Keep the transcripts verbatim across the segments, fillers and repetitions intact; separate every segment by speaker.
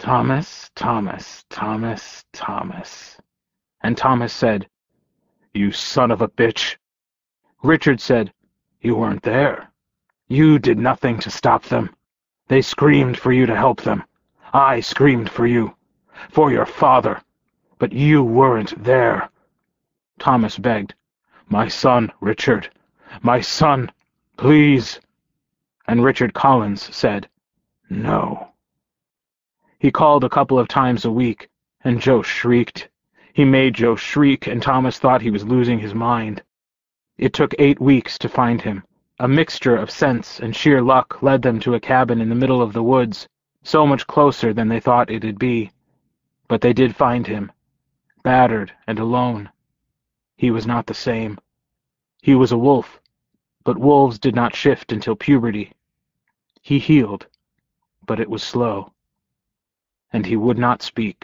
Speaker 1: Thomas, Thomas, Thomas, Thomas. And Thomas said, "You son of a bitch." Richard said, "You weren't there. You did nothing to stop them. They screamed for you to help them. I screamed for you, for your father, but you weren't there." Thomas begged, "My son, Richard, my son, please." And Richard Collins said, "No." He called a couple of times a week, and Joe shrieked. He made Joe shriek, and Thomas thought he was losing his mind. It took eight weeks to find him. A mixture of sense and sheer luck led them to a cabin in the middle of the woods, so much closer than they thought it'd be. But they did find him, battered and alone. He was not the same. He was a wolf, but wolves did not shift until puberty. He healed, but it was slow. And he would not speak.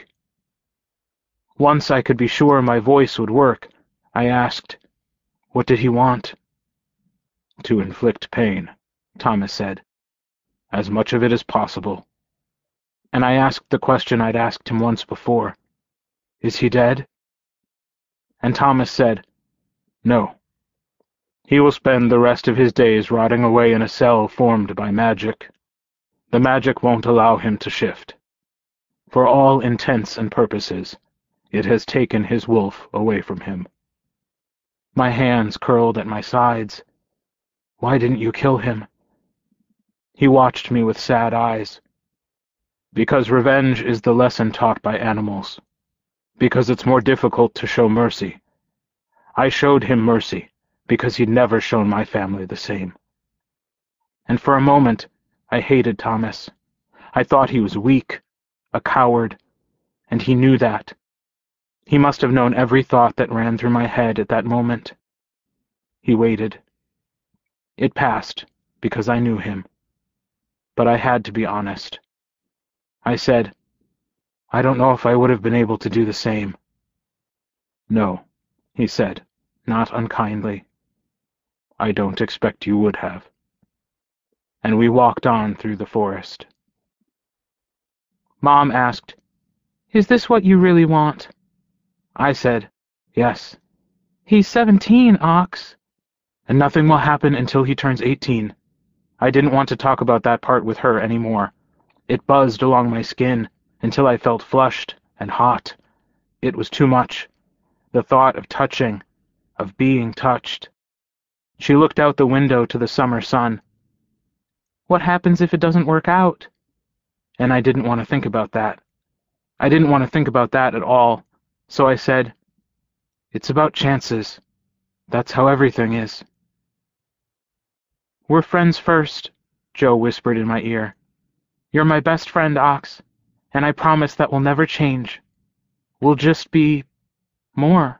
Speaker 1: Once I could be sure my voice would work, I asked, "What did he want?" "To inflict pain," Thomas said. "As much of it as possible." And I asked the question I'd asked him once before. "Is he dead?" And Thomas said, "No. He will spend the rest of his days rotting away in a cell formed by magic. The magic won't allow him to shift. For all intents and purposes, it has taken his wolf away from him." My hands curled at my sides. "Why didn't you kill him?" He watched me with sad eyes. "Because revenge is the lesson taught by animals. Because it's more difficult to show mercy. I showed him mercy because he'd never shown my family the same." And for a moment, I hated Thomas. I thought he was weak, a coward, and he knew that. He must have known every thought that ran through my head at that moment. He waited. It passed, because I knew him. But I had to be honest. I said, "I don't know if I would have been able to do the same." "No," he said, not unkindly. "I don't expect you would have." And we walked on through the forest. Mom asked, "Is this what you really want?" I said, "Yes." "He's seventeen, Ox." "And nothing will happen until he turns eighteen. I didn't want to talk about that part with her anymore. It buzzed along my skin until I felt flushed and hot. It was too much. The thought of touching, of being touched. She looked out the window to the summer sun. "What happens if it doesn't work out?" And I didn't want to think about that. I didn't want to think about that at all. So I said, "It's about chances. That's how everything is." "We're friends first," Joe whispered in my ear. "You're my best friend, Ox, and I promise that will never change. We'll just be more."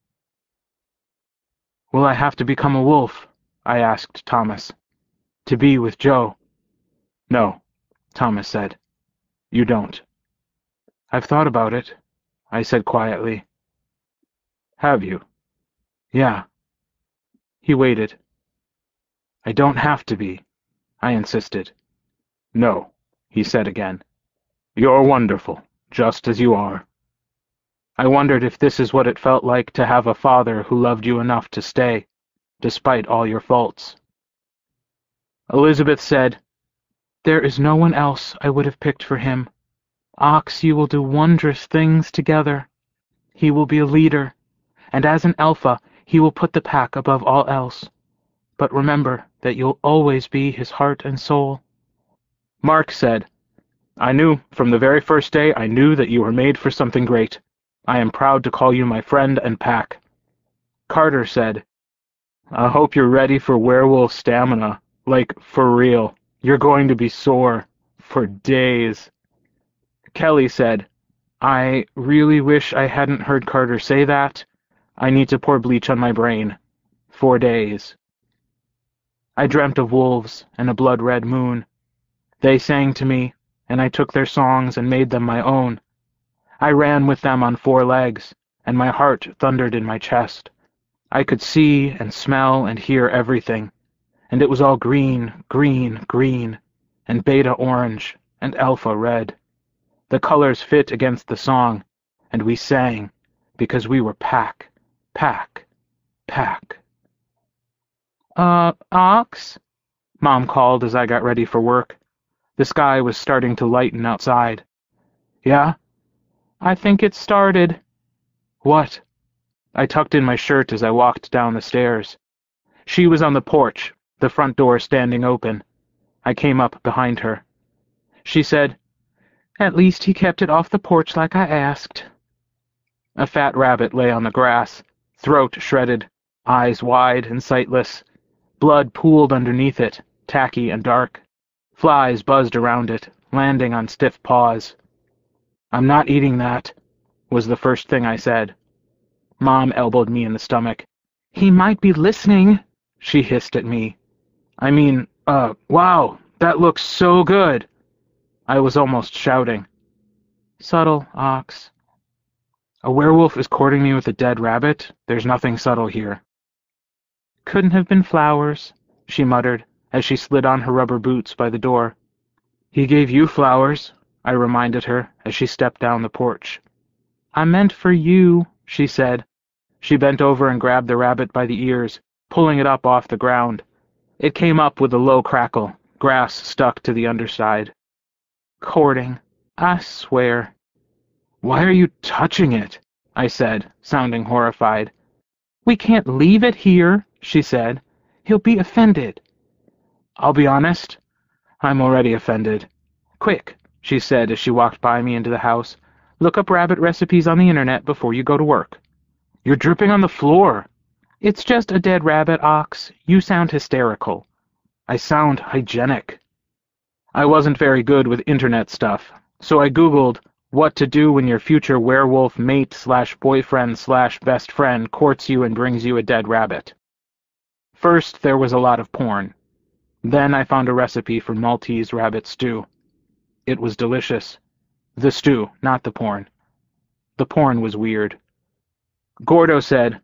Speaker 1: "Will I have to become a wolf?" I asked Thomas. "To be with Joe?" "No," Thomas said. "You don't." "I've thought about it," I said quietly. "Have you?" "Yeah." He waited. "I don't have to be," I insisted. "No," he said again. "You're wonderful, just as you are." I wondered if this is what it felt like to have a father who loved you enough to stay, despite all your faults. Elizabeth said, "There is no one else I would have picked for him. Ox, you will do wondrous things together. He will be a leader, and as an alpha, he will put the pack above all else. But remember that you'll always be his heart and soul." Mark said, "I knew, from the very first day, I knew that you were made for something great. I am proud to call you my friend and pack." Carter said, "I hope you're ready for werewolf stamina. Like, for real. You're going to be sore. For days." Kelly said, "I really wish I hadn't heard Carter say that. I need to pour bleach on my brain. For days." I dreamt of wolves and a blood-red moon. They sang to me, and I took their songs and made them my own. I ran with them on four legs, and my heart thundered in my chest. I could see and smell and hear everything, and it was all green, green, green, and beta orange, and alpha red. The colors fit against the song, and we sang, because we were pack, pack, pack. Uh, Ox? Mom called as I got ready for work. The sky was starting to lighten outside. Yeah? I think it started. What? I tucked in my shirt as I walked down the stairs. She was on the porch, the front door standing open. I came up behind her. She said, "At least he kept it off the porch like I asked." A fat rabbit lay on the grass, throat shredded, eyes wide and sightless. Blood pooled underneath it, tacky and dark. Flies buzzed around it, landing on stiff paws. "I'm not eating that," was the first thing I said. Mom elbowed me in the stomach. "He might be listening," she hissed at me. I mean, uh, wow, that looks so good. I was almost shouting. Subtle, Ox. A werewolf is courting me with a dead rabbit? There's nothing subtle here. Couldn't have been flowers, she muttered, as she slid on her rubber boots by the door. He gave you flowers, I reminded her, as she stepped down the porch. I meant for you, she said. She bent over and grabbed the rabbit by the ears, pulling it up off the ground. It came up with a low crackle, grass stuck to the underside. Courting, I swear. Why are you touching it? I said, sounding horrified. We can't leave it here, she said. He'll be offended. I'll be honest. I'm already offended. Quick, she said as she walked by me into the house. Look up rabbit recipes on the internet before you go to work. You're dripping on the floor. It's just a dead rabbit, Ox. You sound hysterical. I sound hygienic. I wasn't very good with internet stuff, so I Googled what to do when your future werewolf mate slash boyfriend slash best friend courts you and brings you a dead rabbit. First, there was a lot of porn. Then I found a recipe for Maltese rabbit stew. It was delicious. The stew, not the porn. The porn was weird. Gordo said,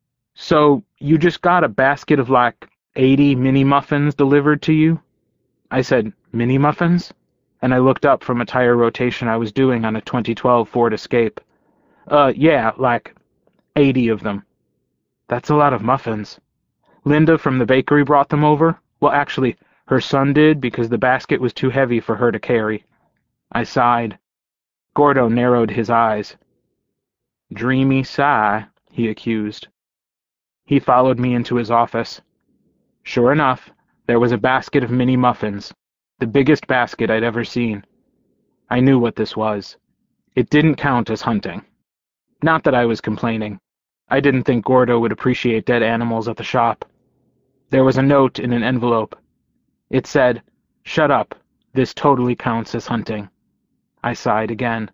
Speaker 1: So, you just got a basket of like eighty mini muffins delivered to you? I said, mini muffins? And I looked up from a tire rotation I was doing on a twenty twelve Ford Escape. Uh, yeah, like eighty of them. That's a lot of muffins. Linda from the bakery brought them over. Well, actually, her son did because the basket was too heavy for her to carry. I sighed. Gordo narrowed his eyes. Dreamy sigh, he accused. He followed me into his office. Sure enough, there was a basket of mini muffins, the biggest basket I'd ever seen. I knew what this was. It didn't count as hunting. Not that I was complaining. I didn't think Gordo would appreciate dead animals at the shop. There was a note in an envelope. It said, Shut up. This totally counts as hunting. I sighed again.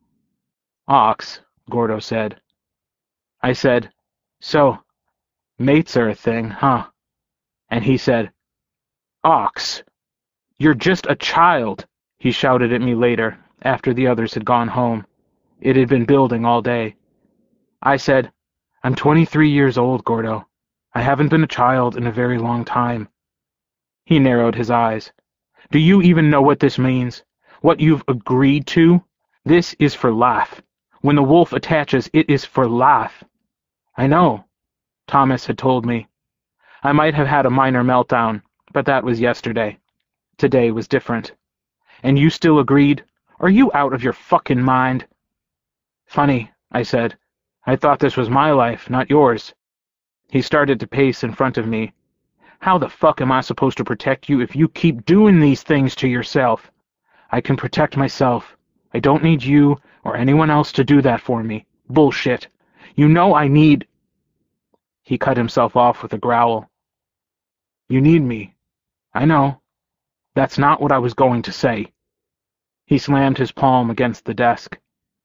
Speaker 1: Ox, Gordo said. I said, So, mates are a thing, huh? And he said, Ox, you're just a child, he shouted at me later, after the others had gone home. It had been building all day. I said, I'm twenty-three years old, Gordo. I haven't been a child in a very long time. He narrowed his eyes. Do you even know what this means? What you've agreed to? This is for life. When the wolf attaches, it is for life. I know, Thomas had told me. I might have had a minor meltdown, but that was yesterday. Today was different. And you still agreed? Are you out of your fucking mind? Funny, I said. I thought this was my life, not yours. He started to pace in front of me. How the fuck am I supposed to protect you if you keep doing these things to yourself? I can protect myself. I don't need you or anyone else to do that for me. Bullshit. You know I need... He cut himself off with a growl. You need me. I know. That's not what I was going to say. He slammed his palm against the desk.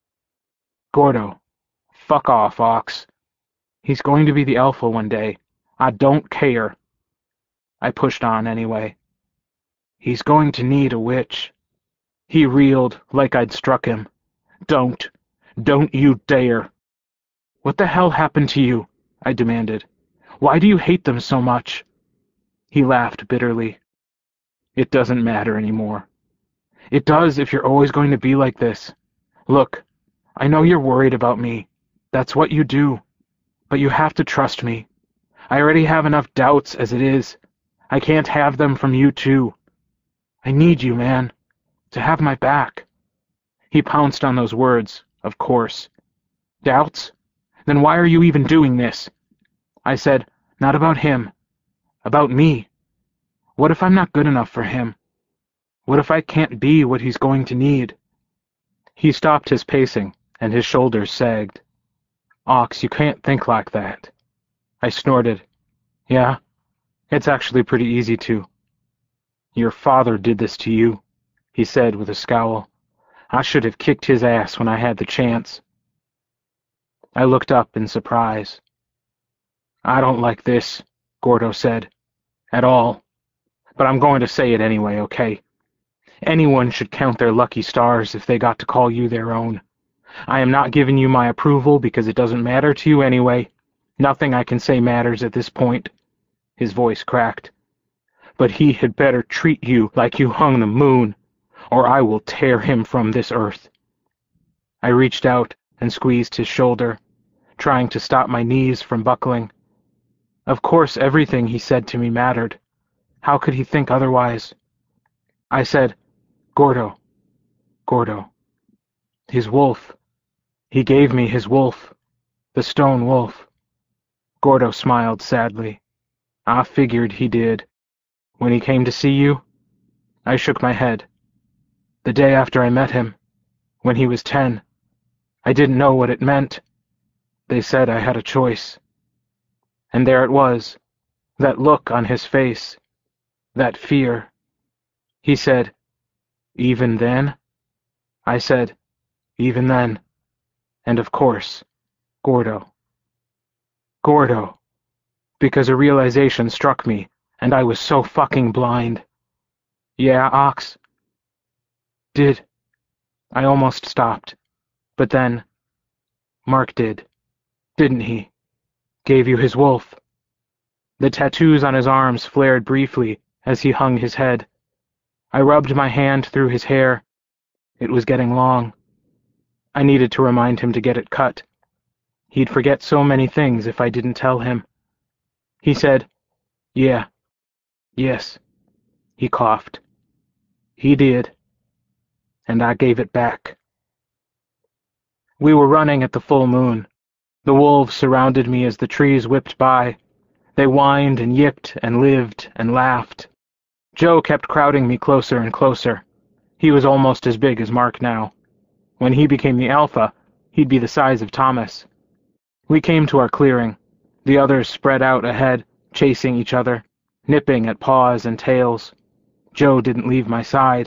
Speaker 1: Gordo, fuck off, Ox. He's going to be the alpha one day. I don't care. I pushed on anyway. He's going to need a witch. He reeled like I'd struck him. Don't. Don't you dare. What the hell happened to you? I demanded. Why do you hate them so much? He laughed bitterly. It doesn't matter anymore. It does if you're always going to be like this. Look, I know you're worried about me. That's what you do. But you have to trust me. I already have enough doubts as it is. I can't have them from you too. I need you, man, to have my back." He pounced on those words, of course. "Doubts? Then why are you even doing this?" I said, "Not about him. About me. What if I'm not good enough for him? What if I can't be what he's going to need?" He stopped his pacing, and his shoulders sagged. "Ox, you can't think like that." I snorted. "Yeah, it's actually pretty easy to." "Your father did this to you," he said with a scowl. "I should have kicked his ass when I had the chance." I looked up in surprise. "I don't like this," Gordo said. "At all. But I'm going to say it anyway, okay? Anyone should count their lucky stars if they got to call you their own. I am not giving you my approval because it doesn't matter to you anyway. Nothing I can say matters at this point." His voice cracked. "But he had better treat you like you hung the moon, or I will tear him from this earth." I reached out and squeezed his shoulder, trying to stop my knees from buckling. Of course everything he said to me mattered. How could he think otherwise? I said, "Gordo, Gordo, his wolf. He gave me his wolf, the stone wolf." Gordo smiled sadly. "I figured he did. When he came to see you?" I shook my head. "The day after I met him, when he was ten. I didn't know what it meant. They said I had a choice." And there it was, that look on his face, that fear. He said, "Even then?" I said, "Even then. And of course, Gordo." Gordo. Because a realization struck me, and I was so fucking blind. "Yeah, Ox?" "Did." I almost stopped. But then, Mark did. Didn't he? Gave you his wolf. The tattoos on his arms flared briefly as he hung his head. I rubbed my hand through his hair. It was getting long. I needed to remind him to get it cut. He'd forget so many things if I didn't tell him. He said, "Yeah. Yes." He coughed. "He did. And I gave it back." We were running at the full moon. The wolves surrounded me as the trees whipped by. They whined and yipped and lived and laughed. Joe kept crowding me closer and closer. He was almost as big as Mark now. When he became the alpha, he'd be the size of Thomas. We came to our clearing. The others spread out ahead, chasing each other, nipping at paws and tails. Joe didn't leave my side.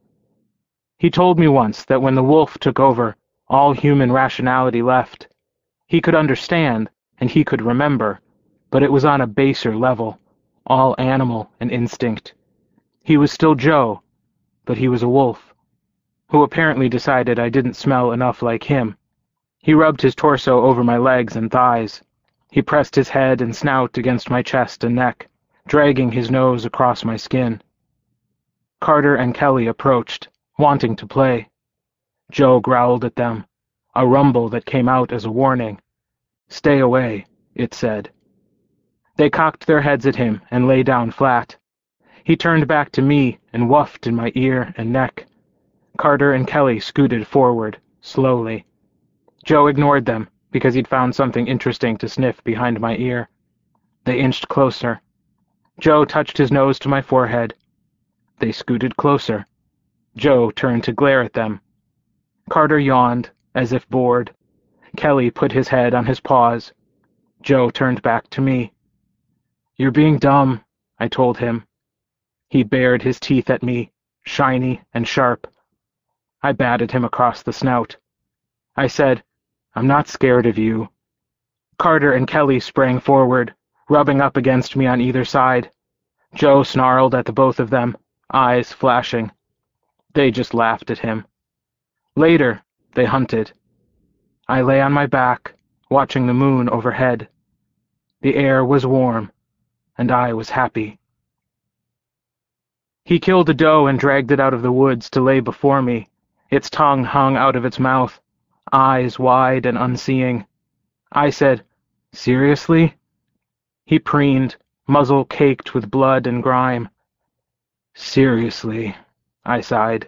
Speaker 1: He told me once that when the wolf took over, all human rationality left. He could understand, and he could remember, but it was on a baser level, all animal and instinct. He was still Joe, but he was a wolf, who apparently decided I didn't smell enough like him. He rubbed his torso over my legs and thighs. He pressed his head and snout against my chest and neck, dragging his nose across my skin. Carter and Kelly approached, wanting to play. Joe growled at them, a rumble that came out as a warning. "Stay away," it said. They cocked their heads at him and lay down flat. He turned back to me and woofed in my ear and neck. Carter and Kelly scooted forward, slowly. Joe ignored them because he'd found something interesting to sniff behind my ear. They inched closer. Joe touched his nose to my forehead. They scooted closer. Joe turned to glare at them. Carter yawned, as if bored. Kelly put his head on his paws. Joe turned back to me. "You're being dumb," I told him. He bared his teeth at me, shiny and sharp. I batted him across the snout. I said, "I'm not scared of you." Carter and Kelly sprang forward, rubbing up against me on either side. Joe snarled at the both of them, eyes flashing. They just laughed at him. Later, they hunted. I lay on my back, watching the moon overhead. The air was warm, and I was happy. He killed a doe and dragged it out of the woods to lay before me. Its tongue hung out of its mouth, eyes wide and unseeing. I said, "Seriously?" He preened, muzzle caked with blood and grime. "Seriously," I sighed.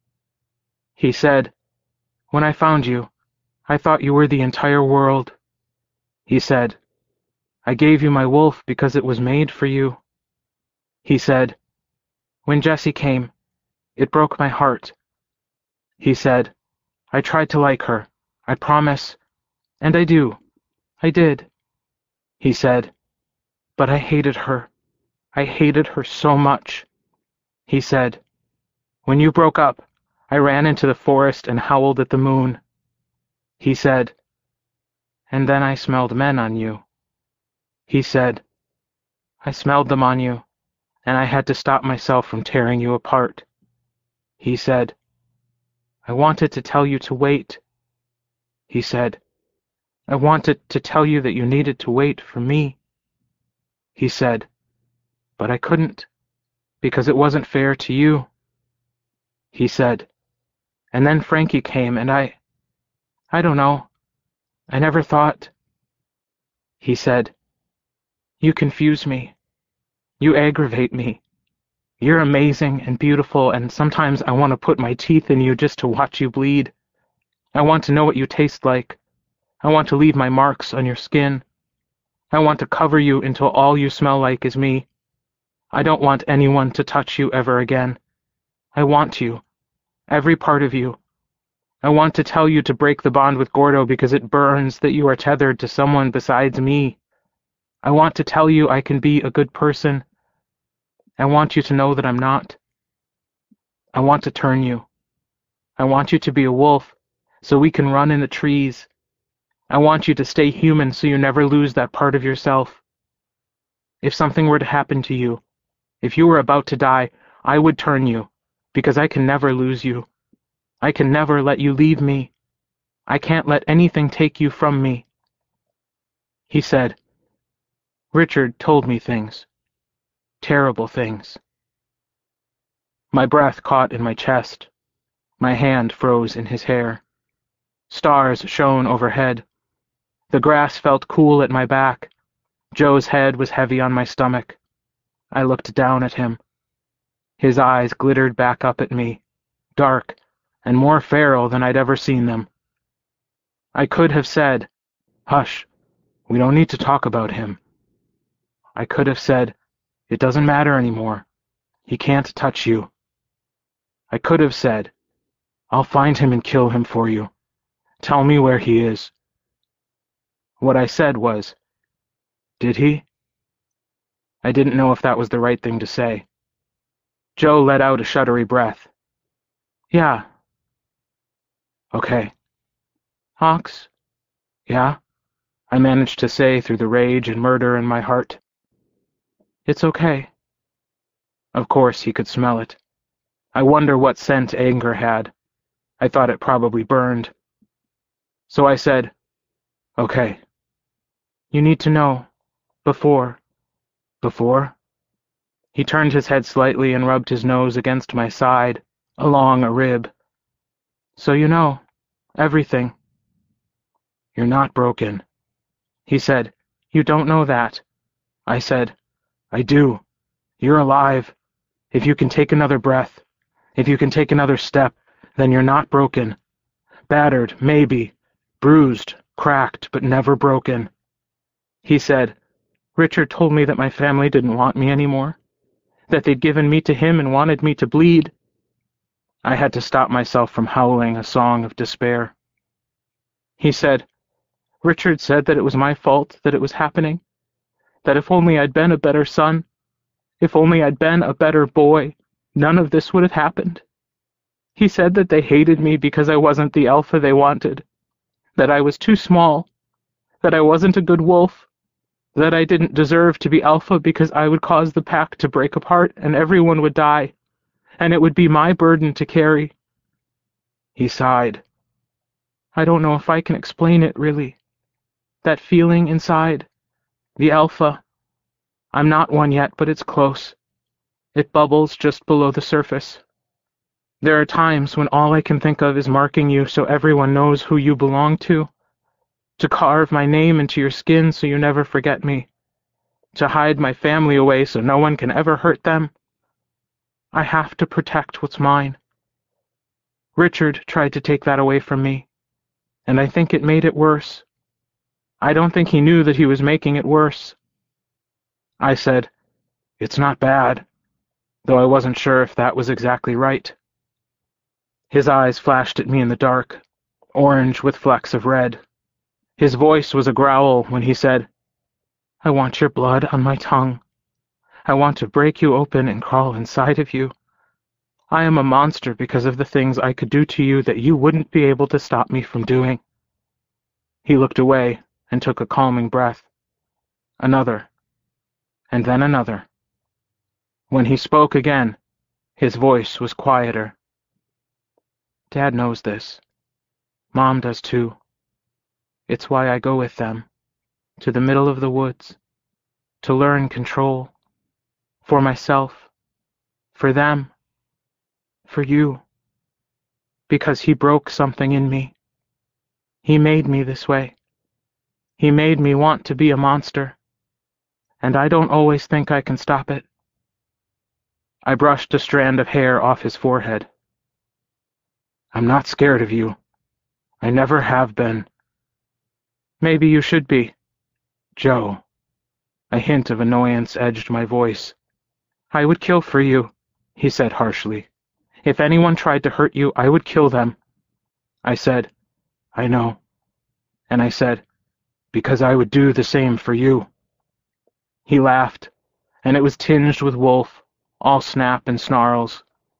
Speaker 1: He said, "When I found you, I thought you were the entire world." He said, "I gave you my wolf because it was made for you." He said, "When Jessie came, it broke my heart." He said, "I tried to like her, I promise, and I do. I did." He said, "But I hated her. I hated her so much." He said, "When you broke up, I ran into the forest and howled at the moon." He said, "And then I smelled men on you." He said, "I smelled them on you, and I had to stop myself from tearing you apart." He said, "I wanted to tell you to wait." He said, "I wanted to tell you that you needed to wait for me." He said, "But I couldn't, because it wasn't fair to you." He said, "And then Frankie came, and I... I don't know. I never thought." He said, "You confuse me. You aggravate me. You're amazing and beautiful, and sometimes I want to put my teeth in you just to watch you bleed. I want to know what you taste like. I want to leave my marks on your skin. I want to cover you until all you smell like is me. I don't want anyone to touch you ever again. I want you, every part of you. I want to tell you to break the bond with Gordo because it burns that you are tethered to someone besides me. I want to tell you I can be a good person. I want you to know that I'm not. I want to turn you. I want you to be a wolf so we can run in the trees. I want you to stay human so you never lose that part of yourself. If something were to happen to you, if you were about to die, I would turn you, because I can never lose you. I can never let you leave me. I can't let anything take you from me." He said, "Richard told me things. Terrible things." My breath caught in my chest. My hand froze in his hair. Stars shone overhead. The grass felt cool at my back. Joe's head was heavy on my stomach. I looked down at him. His eyes glittered back up at me, dark and more feral than I'd ever seen them. I could have said, "Hush, we don't need to talk about him." I could have said, "It doesn't matter anymore. He can't touch you." I could have said, "I'll find him and kill him for you. Tell me where he is." What I said was, "Did he?" I didn't know if that was the right thing to say. Joe let out a shuddery breath. "Yeah." "Okay." "Hawks?" "Yeah?" I managed to say through the rage and murder in my heart. "It's okay." Of course he could smell it. I wonder what scent anger had. I thought it probably burned. So I said, "Okay." "You need to know. Before." "Before?" He turned his head slightly and rubbed his nose against my side, along a rib. "So you know. Everything." "You're not broken." He said, "You don't know that." I said, "I do. You're alive. If you can take another breath, if you can take another step, then you're not broken. Battered, maybe. Bruised, cracked, but never broken." He said, "Richard told me that my family didn't want me anymore, that they'd given me to him and wanted me to bleed." I had to stop myself from howling a song of despair. He said, "Richard said that it was my fault that it was happening, that if only I'd been a better son, if only I'd been a better boy, none of this would have happened. He said that they hated me because I wasn't the alpha they wanted, that I was too small, that I wasn't a good wolf, that I didn't deserve to be alpha because I would cause the pack to break apart and everyone would die, and it would be my burden to carry." He sighed. "I don't know if I can explain it, really. That feeling inside, the alpha. I'm not one yet, but it's close. It bubbles just below the surface. There are times when all I can think of is marking you so everyone knows who you belong to, to carve my name into your skin so you never forget me, to hide my family away so no one can ever hurt them. I have to protect what's mine. Richard tried to take that away from me, and I think it made it worse. I don't think he knew that he was making it worse. I said, "It's not bad," though I wasn't sure if that was exactly right. His eyes flashed at me in the dark, orange with flecks of red. His voice was a growl when he said, "I want your blood on my tongue. I want to break you open and crawl inside of you. I am a monster because of the things I could do to you that you wouldn't be able to stop me from doing." He looked away and took a calming breath. Another. And then another. When he spoke again, his voice was quieter. "Dad knows this. Mom does too. It's why I go with them, to the middle of the woods, to learn control. For myself. For them. For you. Because he broke something in me. He made me this way. He made me want to be a monster. And I don't always think I can stop it." I brushed a strand of hair off his forehead. "I'm not scared of you. I never have been." "Maybe you should be." "Joe." A hint of annoyance edged my voice. "I would kill for you," he said harshly. "If anyone tried to hurt you, I would kill them." I said, "I know." And I said, "Because I would do the same for you." He laughed, and it was tinged with wolf, all snap and snarls.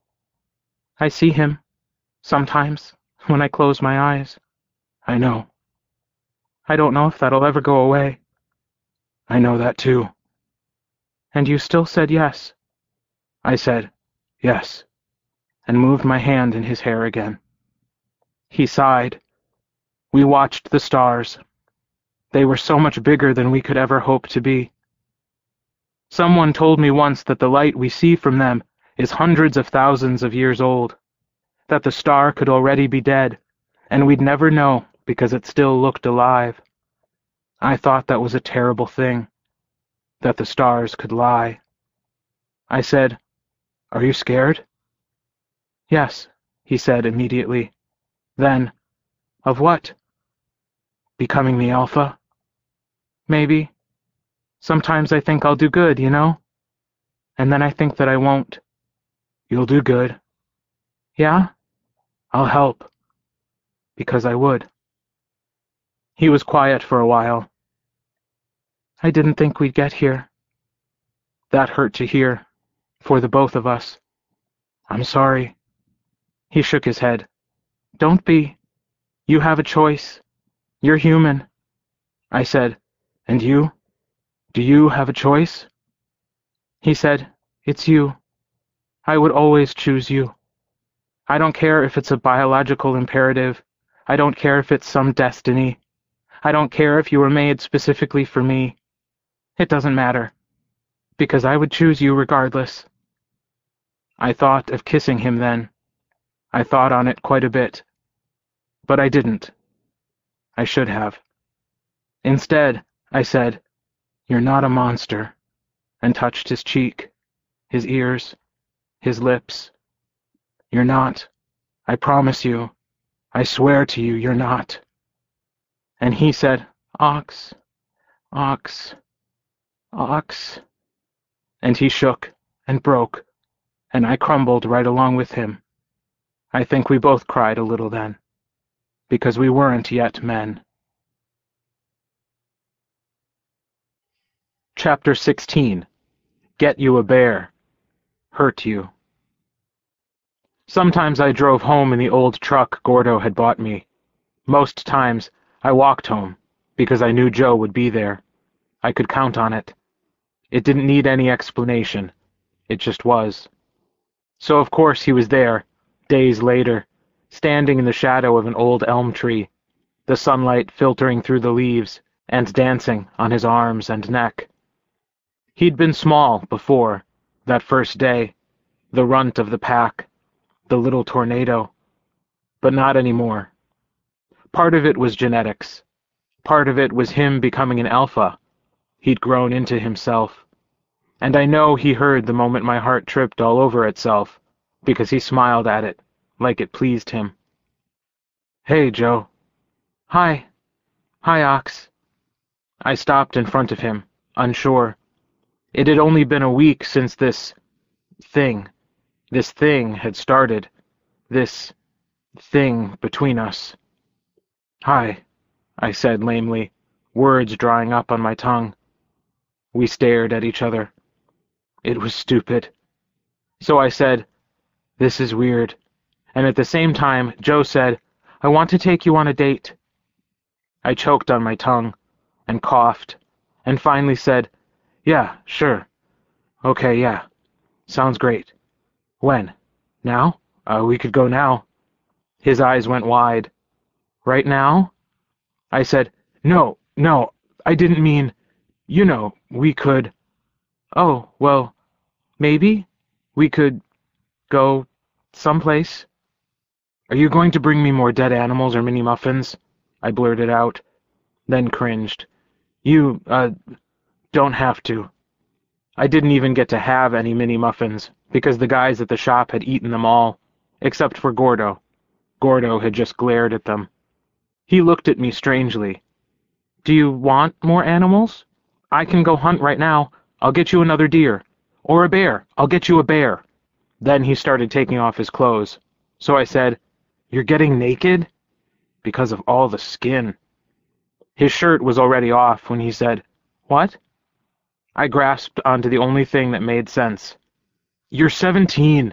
Speaker 1: "I see him, sometimes, when I close my eyes." "I know." "I don't know if that'll ever go away." "I know that too." "And you still said yes." I said, "Yes," and moved my hand in his hair again. He sighed. We watched the stars. They were so much bigger than we could ever hope to be. Someone told me once that the light we see from them is hundreds of thousands of years old, that the star could already be dead, and we'd never know because it still looked alive. I thought that was a terrible thing, that the stars could lie. I said, "Are you scared?" "Yes," he said immediately. Then, "Of what?" "Becoming the Alpha." "Maybe. Sometimes I think I'll do good, you know? And then I think that I won't." "You'll do good." "Yeah? I'll help." Because I would. He was quiet for a while. "I didn't think we'd get here." That hurt to hear, for the both of us. "I'm sorry." He shook his head. "Don't be. You have a choice. You're human." I said, "And you? Do you have a choice?" He said, "It's you. I would always choose you. I don't care if it's a biological imperative. I don't care if it's some destiny. I don't care if you were made specifically for me. It doesn't matter. Because I would choose you regardless." I thought of kissing him then. I thought on it quite a bit. But I didn't. I should have. Instead, I said, "You're not a monster," and touched his cheek, his ears, his lips. "You're not. I promise you. I swear to you, you're not." And he said, "Ox, ox, ox." And he shook and broke, and I crumbled right along with him. I think we both cried a little then, because we weren't yet men. Chapter sixteen. Get You a Bear. Hurt You. Sometimes I drove home in the old truck Gordo had bought me. Most times, I walked home, because I knew Joe would be there. I could count on it. It didn't need any explanation. It just was. So of course he was there, days later, standing in the shadow of an old elm tree, the sunlight filtering through the leaves and dancing on his arms and neck. He'd been small before, that first day, the runt of the pack, the little tornado. But not anymore. Part of it was genetics. Part of it was him becoming an alpha. He'd grown into himself. And I know he heard the moment my heart tripped all over itself, because he smiled at it, like it pleased him. "Hey, Joe." "Hi. Hi, Ox." I stopped in front of him, unsure. It had only been a week since this thing, this thing had started, this thing between us. "Hi," I said lamely, words drying up on my tongue. We stared at each other. It was stupid. So I said, "This is weird." And at the same time, Joe said, "I want to take you on a date." I choked on my tongue and coughed and finally said, "Yeah, sure. Okay, yeah. Sounds great. When? Now? Uh, we could go now." His eyes went wide. "Right now?" I said, "No, no, I didn't mean, you know, we could." "Oh, well, maybe we could go someplace." "Are you going to bring me more dead animals or mini muffins?" I blurted out, then cringed. You, uh, don't have to." I didn't even get to have any mini muffins, because the guys at the shop had eaten them all, except for Gordo. Gordo had just glared at them. He looked at me strangely. "Do you want more animals? I can go hunt right now. I'll get you another deer. Or a bear. I'll get you a bear." Then he started taking off his clothes. So I said, "You're getting naked?" Because of all the skin. His shirt was already off when he said, "What?" I grasped onto the only thing that made sense. "You're seventeen."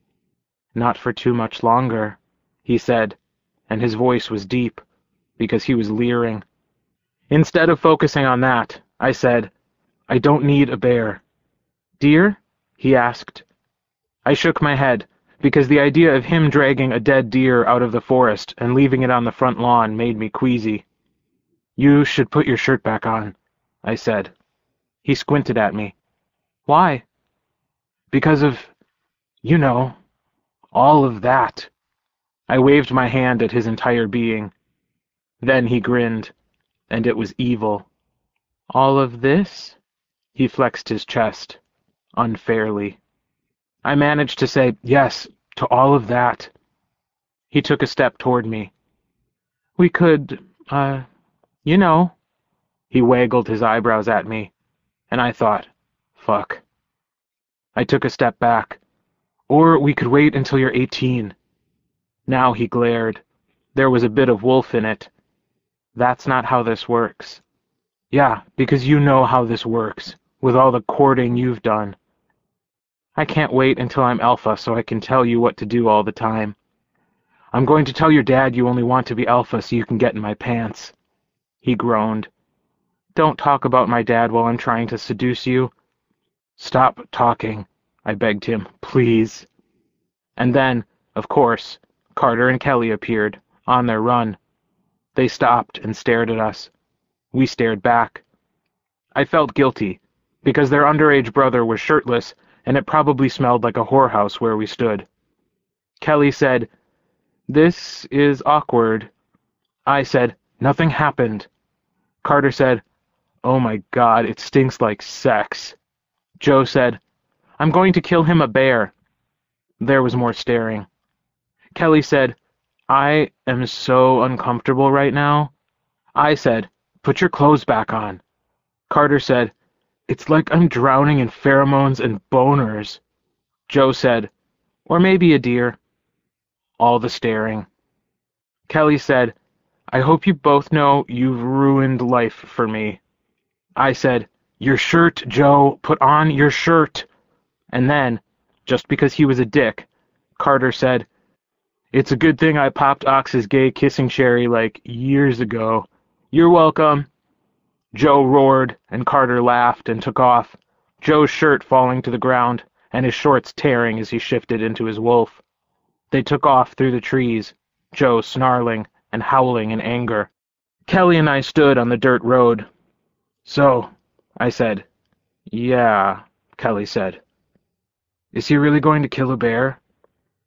Speaker 1: "Not for too much longer," he said, and his voice was deep, because he was leering. Instead of focusing on that, I said, "I don't need a bear." "Deer?" he asked. I shook my head, because the idea of him dragging a dead deer out of the forest and leaving it on the front lawn made me queasy. "You should put your shirt back on," I said. He squinted at me. "Why?" "Because of, you know, all of that." I waved my hand at his entire being. Then he grinned, and it was evil. "All of this?" He flexed his chest, unfairly. I managed to say, "Yes, to all of that." He took a step toward me. "We could, uh, you know." He waggled his eyebrows at me, and I thought, fuck. I took a step back. "Or we could wait until you're eighteen. Now he glared. There was a bit of wolf in it. "That's not how this works." "Yeah, because you know how this works, with all the courting you've done." "I can't wait until I'm alpha so I can tell you what to do all the time." "I'm going to tell your dad you only want to be alpha so you can get in my pants." He groaned. "Don't talk about my dad while I'm trying to seduce you." "Stop talking," I begged him, "please." And then, of course, Carter and Kelly appeared, on their run. They stopped and stared at us. We stared back. I felt guilty, because their underage brother was shirtless, and it probably smelled like a whorehouse where we stood. Kelly said, "This is awkward." I said, "Nothing happened." Carter said, "Oh my God, it stinks like sex." Joe said, "I'm going to kill him a bear." There was more staring. Kelly said, "I am so uncomfortable right now." I said, "Put your clothes back on." Carter said, "It's like I'm drowning in pheromones and boners." Joe said, "Or maybe a deer." All the staring. Kelly said, "I hope you both know you've ruined life for me." I said, "Your shirt, Joe, put on your shirt." And then, just because he was a dick, Carter said, "It's a good thing I popped Ox's gay kissing cherry like years ago." "You're welcome." Joe roared, and Carter laughed and took off, Joe's shirt falling to the ground and his shorts tearing as he shifted into his wolf. They took off through the trees, Joe snarling and howling in anger. Kelly and I stood on the dirt road. "So," I said. "Yeah," Kelly said. "Is he really going to kill a bear?"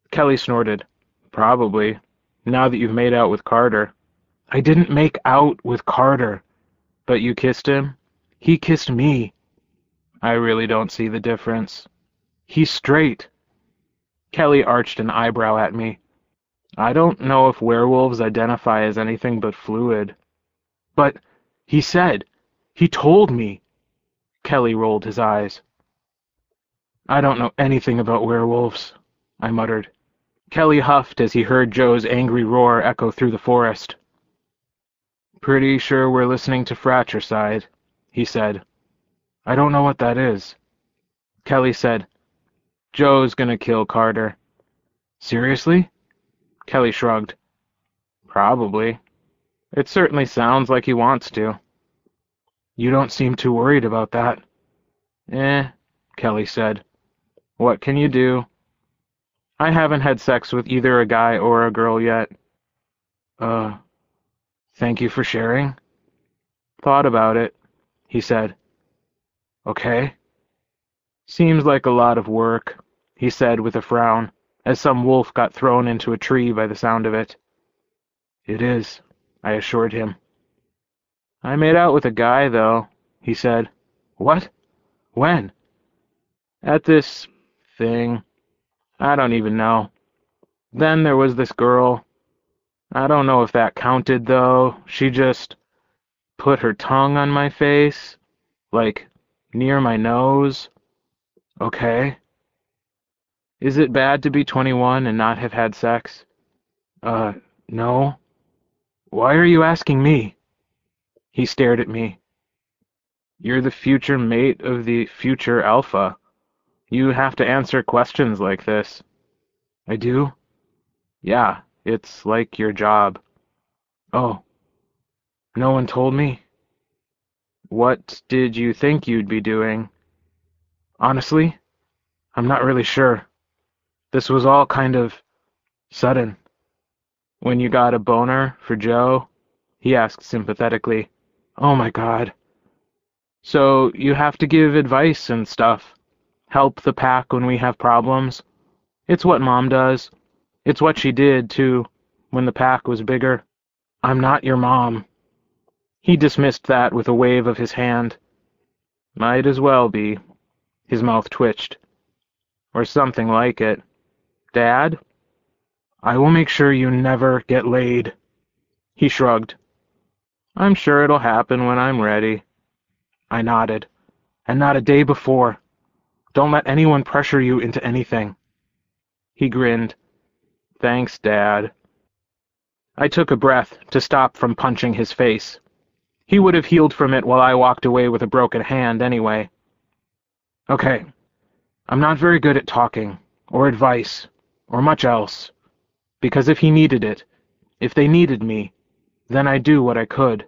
Speaker 1: Kelly snorted. Probably, now that you've made out with Carter. I didn't make out with Carter. But you kissed him? He kissed me. I really don't see the difference. He's straight. Kelly arched an eyebrow at me. I don't know if werewolves identify as anything but fluid. But he said, he told me. Kelly rolled his eyes. I don't know anything about werewolves, I muttered. Kelly huffed as he heard Joe's angry roar echo through the forest. Pretty sure we're listening to fratricide, he said. I don't know what that is. Kelly said, Joe's gonna kill Carter. Seriously? Kelly shrugged. Probably. It certainly sounds like he wants to. You don't seem too worried about that. Eh, Kelly said. What can you do? I haven't had sex with either a guy or a girl yet. Uh, thank you for sharing. Thought about it, he said. Okay. Seems like a lot of work, he said with a frown, as some wolf got thrown into a tree by the sound of it. It is, I assured him. I made out with a guy, though, he said. What? When? At this thing. I don't even know. Then there was this girl. I don't know if that counted, though. She just put her tongue on my face, like near my nose. Okay. Is it bad to be twenty-one and not have had sex? Uh, no. Why are you asking me? He stared at me. You're the future mate of the future alpha. You have to answer questions like this. I do? Yeah, it's like your job. Oh. No one told me? What did you think you'd be doing? Honestly, I'm not really sure. This was all kind of sudden. When you got a boner for Joe? He asked sympathetically. Oh my God. So you have to give advice and stuff. Help the pack when we have problems. It's what Mom does. It's what she did, too, when the pack was bigger. I'm not your mom. He dismissed that with a wave of his hand. Might as well be. His mouth twitched. Or something like it. Dad? I will make sure you never get laid. He shrugged. I'm sure it'll happen when I'm ready. I nodded. And not a day before. Don't let anyone pressure you into anything. He grinned. Thanks, Dad. I took a breath to stop from punching his face. He would have healed from it while I walked away with a broken hand anyway. Okay. I'm not very good at talking, or advice, or much else. Because if he needed it, if they needed me, then I do what I could.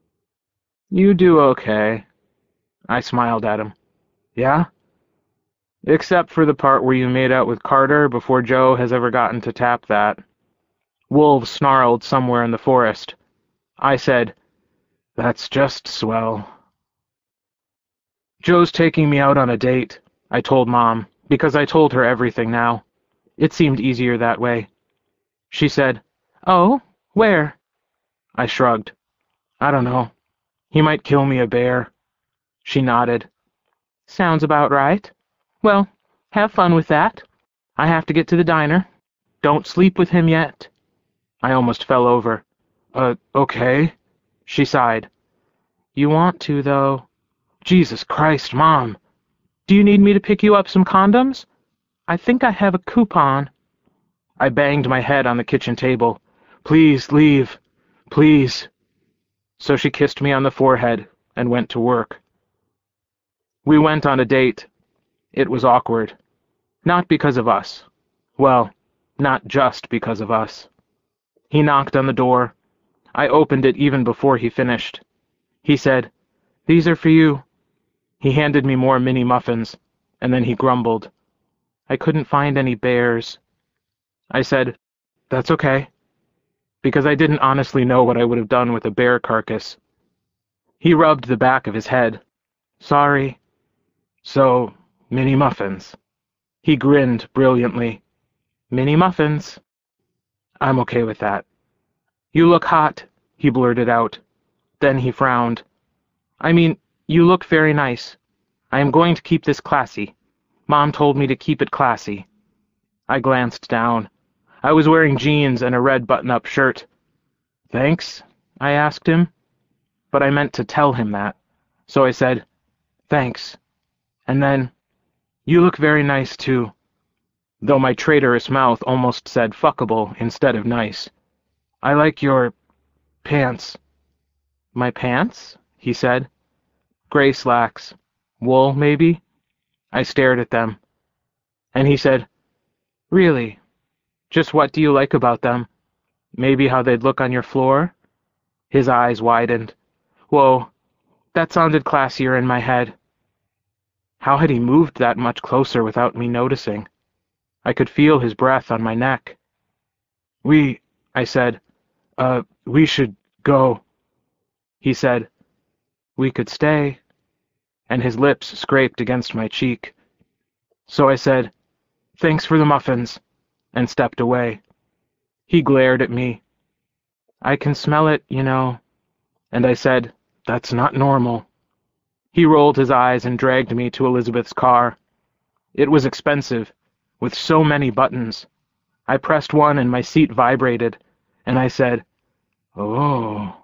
Speaker 1: You do okay. I smiled at him. Yeah? Except for the part where you made out with Carter before Joe has ever gotten to tap that. Wolves snarled somewhere in the forest. I said, That's just swell. Joe's taking me out on a date, I told Mom, because I told her everything now. It seemed easier that way. She said, Oh, where? I shrugged. I don't know. He might kill me a bear. She nodded. Sounds about right. Well, have fun with that. I have to get to the diner. Don't sleep with him yet. I almost fell over. Uh, okay. She sighed. You want to, though. Jesus Christ, Mom. Do you need me to pick you up some condoms? I think I have a coupon. I banged my head on the kitchen table. Please leave. Please. So she kissed me on the forehead and went to work. We went on a date. It was awkward. Not because of us. Well, not just because of us. He knocked on the door. I opened it even before he finished. He said, These are for you. He handed me more mini muffins, and then he grumbled. I couldn't find any bears. I said, That's okay, because I didn't honestly know what I would have done with a bear carcass. He rubbed the back of his head. Sorry. So, mini muffins. He grinned brilliantly. Mini muffins. I'm okay with that. You look hot, he blurted out. Then he frowned. I mean, you look very nice. I am going to keep this classy. Mom told me to keep it classy. I glanced down. I was wearing jeans and a red button-up shirt. Thanks? I asked him. But I meant to tell him that. So I said, thanks. And then, you look very nice too. Though my traitorous mouth almost said fuckable instead of nice. I like your pants. My pants? He said. Gray slacks. Wool, maybe? I stared at them. And he said, really? Just what do you like about them? Maybe how they'd look on your floor? His eyes widened. Whoa, that sounded classier in my head. How had he moved that much closer without me noticing? I could feel his breath on my neck. We, I said, uh, we should go. He said, we could stay. And his lips scraped against my cheek. So I said, thanks for the muffins, and stepped away. He glared at me. I can smell it, you know. And I said, that's not normal. He rolled his eyes and dragged me to Elizabeth's car. It was expensive, with so many buttons. I pressed one and my seat vibrated, and I said, oh.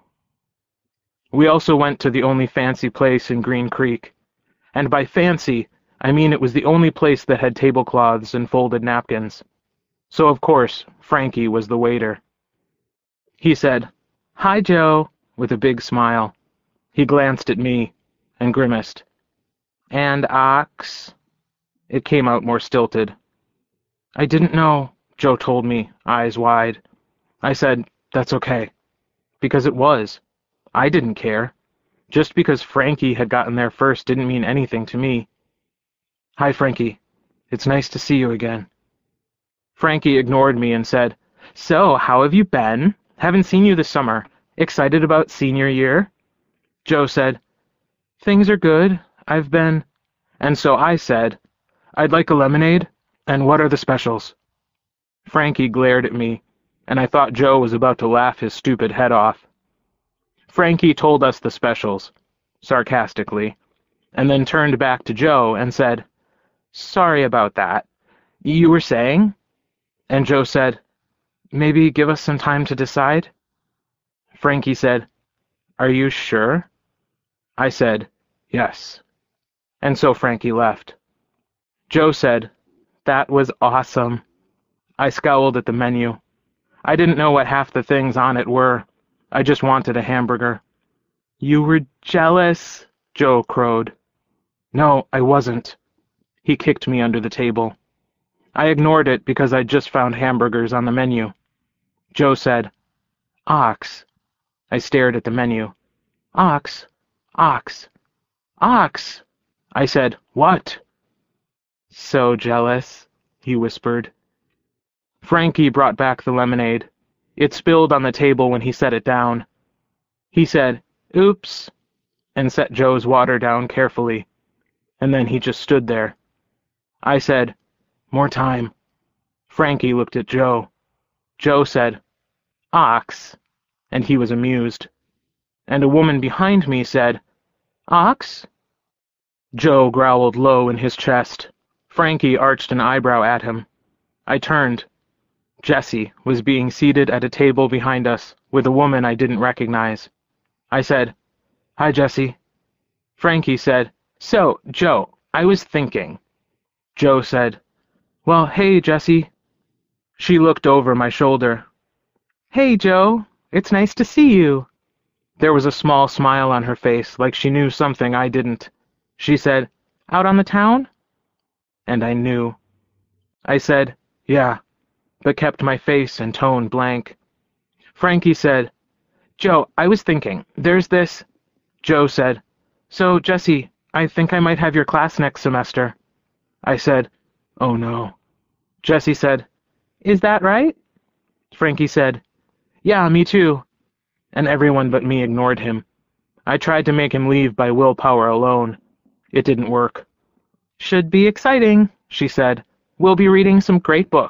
Speaker 1: We also went to the only fancy place in Green Creek. And by fancy, I mean it was the only place that had tablecloths and folded napkins. So, of course, Frankie was the waiter. He said, hi, Joe, with a big smile. He glanced at me and grimaced. And ox? It came out more stilted. I didn't know, Joe told me, eyes wide. I said, that's okay. Because it was. I didn't care. Just because Frankie had gotten there first didn't mean anything to me. Hi, Frankie. It's nice to see you again. Frankie ignored me and said, so, how have you been? Haven't seen you this summer. Excited about senior year? Joe said, things are good. I've been... And so I said, I'd like a lemonade, and what are the specials? Frankie glared at me, and I thought Joe was about to laugh his stupid head off. Frankie told us the specials, sarcastically, and then turned back to Joe and said, sorry about that. You were saying? And Joe said, maybe give us some time to decide? Frankie said, are you sure? I said, yes. And so Frankie left. Joe said, that was awesome. I scowled at the menu. I didn't know what half the things on it were. I just wanted a hamburger. You were jealous, Joe crowed. No, I wasn't. He kicked me under the table. I ignored it because I'd just found hamburgers on the menu. Joe said, ox. I stared at the menu. Ox, ox, ox. I said, what? So jealous, he whispered. Frankie brought back the lemonade. It spilled on the table when he set it down. He said, oops, and set Joe's water down carefully. And then he just stood there. I said, more time. Frankie looked at Joe. Joe said, ox, and he was amused. And a woman behind me said, ox? Joe growled low in his chest. Frankie arched an eyebrow at him. I turned. Jessie was being seated at a table behind us with a woman I didn't recognize. I said, hi, Jessie. Frankie said, so, Joe, I was thinking. Joe said, well, hey, Jessie. She looked over my shoulder. Hey, Joe, it's nice to see you. There was a small smile on her face, like she knew something I didn't. She said, out on the town? And I knew. I said, yeah, but kept my face and tone blank. Frankie said, Joe, I was thinking, there's this... Joe said, so, Jessie, I think I might have your class next semester. I said, oh no. Jessie said, is that right? Frankie said, yeah, me too. And everyone but me ignored him. I tried to make him leave by willpower alone. It didn't work. Should be exciting, she said. We'll be reading some great books.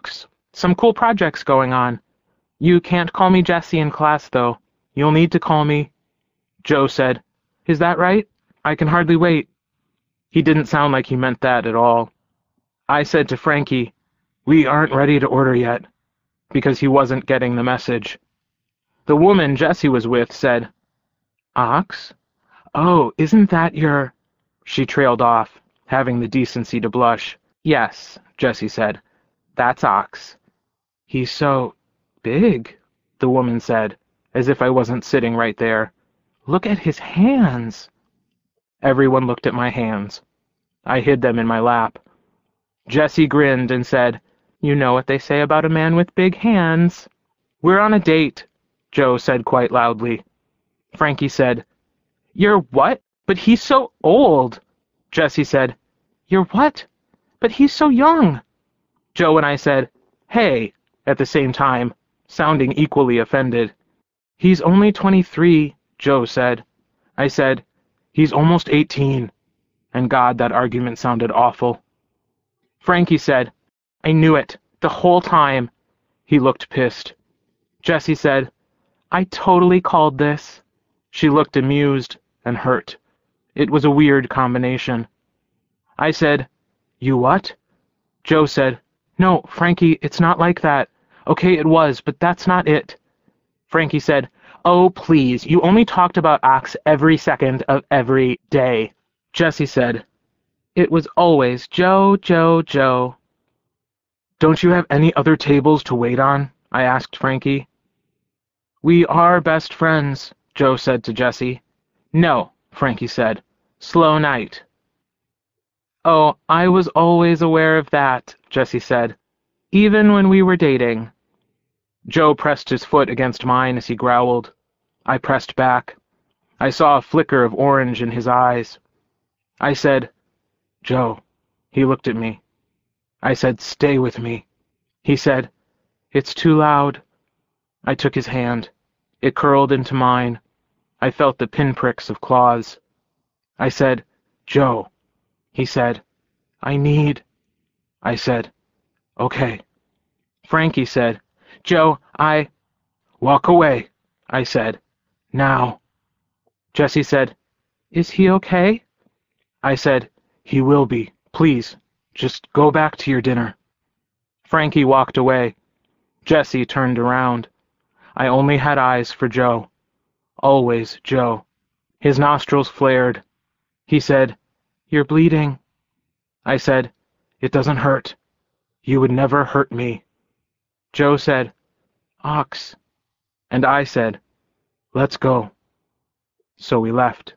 Speaker 1: Some cool projects going on. You can't call me Jesse in class, though. You'll need to call me. Joe said, Is that right? I can hardly wait. He didn't sound like he meant that at all. I said to Frankie, We aren't ready to order yet, because he wasn't getting the message. The woman Jesse was with said, Ox? Oh, isn't that your... She trailed off, having the decency to blush. Yes, Jesse said. That's Ox. He's so big, the woman said, as if I wasn't sitting right there. Look at his hands. Everyone looked at my hands. I hid them in my lap. Jesse grinned and said, You know what they say about a man with big hands. We're on a date, Joe said quite loudly. Frankie said, You're what? But he's so old. Jesse said, You're what? But he's so young. Joe and I said, Hey, at the same time, sounding equally offended. He's only twenty-three, Joe said. I said, He's almost eighteen. And God, that argument sounded awful. Frankie said, I knew it, the whole time. He looked pissed. Jessie said, I totally called this. She looked amused and hurt. It was a weird combination. I said, You what? Joe said, No, Frankie, it's not like that. Okay, it was, but that's not it. Frankie said, Oh, please, you only talked about Ox every second of every day. Jessie said, It was always Joe, Joe, Joe. Don't you have any other tables to wait on? I asked Frankie. We are best friends, Joe said to Jessie. No, Frankie said. Slow night. Oh, I was always aware of that, Jessie said. Even when we were dating. Joe pressed his foot against mine as he growled. I pressed back. I saw a flicker of orange in his eyes. I said, Joe. He looked at me. I said, Stay with me. He said, It's too loud. I took his hand. It curled into mine. I felt the pinpricks of claws. I said, Joe. He said, I need. I said, Okay. Frankie said, Joe, I... Walk away, I said. Now. Jessie said, Is he okay? I said, He will be. Please, just go back to your dinner. Frankie walked away. Jessie turned around. I only had eyes for Joe. Always Joe. His nostrils flared. He said, You're bleeding. I said, It doesn't hurt. You would never hurt me. Joe said, Ox. And I said, Let's go. So we left.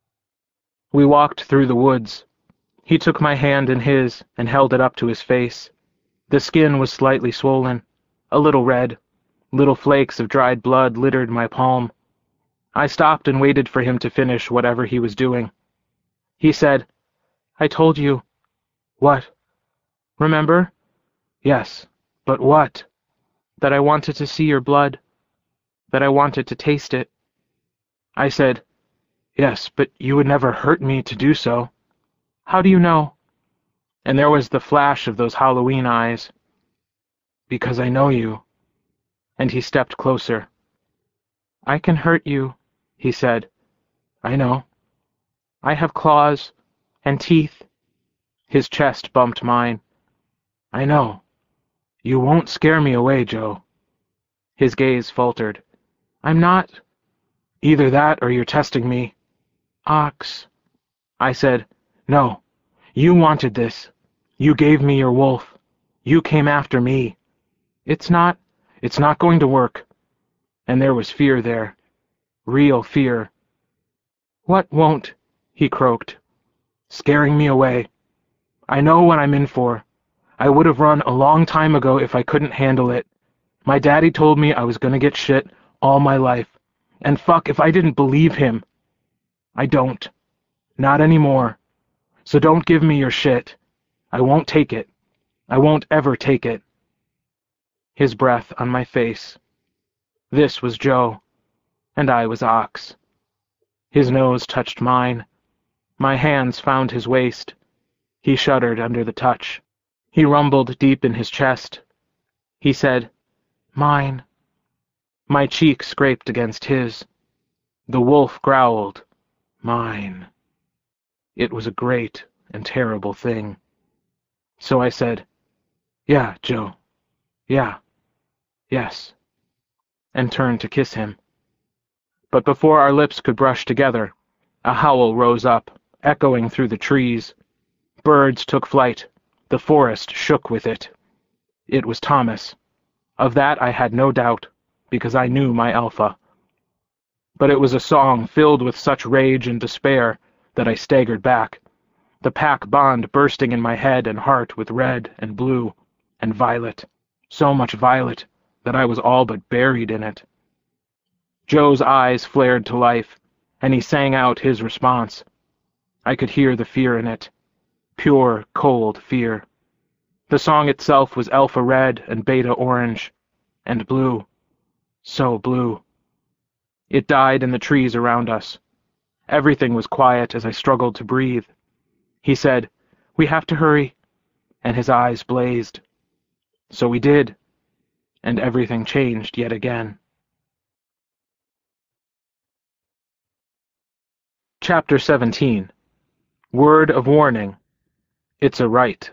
Speaker 1: We walked through the woods. He took my hand in his and held it up to his face. The skin was slightly swollen, a little red. Little flakes of dried blood littered my palm. I stopped and waited for him to finish whatever he was doing. He said, I told you. What? Remember? Yes, but what? That I wanted to see your blood. That I wanted to taste it. I said, Yes, but you would never hurt me to do so. How do you know? And there was the flash of those Halloween eyes. Because I know you. And he stepped closer. I can hurt you, he said. I know. I have claws and teeth. His chest bumped mine. I know. You won't scare me away, Joe. His gaze faltered. I'm not. Either that or you're testing me. Ox. I said, No. You wanted this. You gave me your wolf. You came after me. It's not... It's not going to work. And there was fear there. Real fear. What won't? He croaked. Scaring me away. I know what I'm in for. I would have run a long time ago if I couldn't handle it. My daddy told me I was gonna get shit all my life. And fuck if I didn't believe him. I don't. Not anymore. So don't give me your shit. I won't take it. I won't ever take it. His breath on my face. This was Joe, and I was Ox. His nose touched mine. My hands found his waist. He shuddered under the touch. He rumbled deep in his chest. He said, "Mine." My cheek scraped against his. The wolf growled, "Mine." It was a great and terrible thing. So I said, "Yeah, Joe. Yeah. Yes," and turned to kiss him. But before our lips could brush together, a howl rose up, echoing through the trees. Birds took flight. The forest shook with it. It was Thomas. Of that I had no doubt, because I knew my Alpha. But it was a song filled with such rage and despair that I staggered back, the pack bond bursting in my head and heart with red and blue and violet, so much violet that I was all but buried in it. Joe's eyes flared to life, and he sang out his response. I could hear the fear in it, pure, cold fear. The song itself was alpha red and beta orange, and blue, so blue. It died in the trees around us. Everything was quiet as I struggled to breathe. He said, "We have to hurry," and his eyes blazed. So we did, and everything changed yet again. Chapter seventeen. Word of Warning. It's a Right.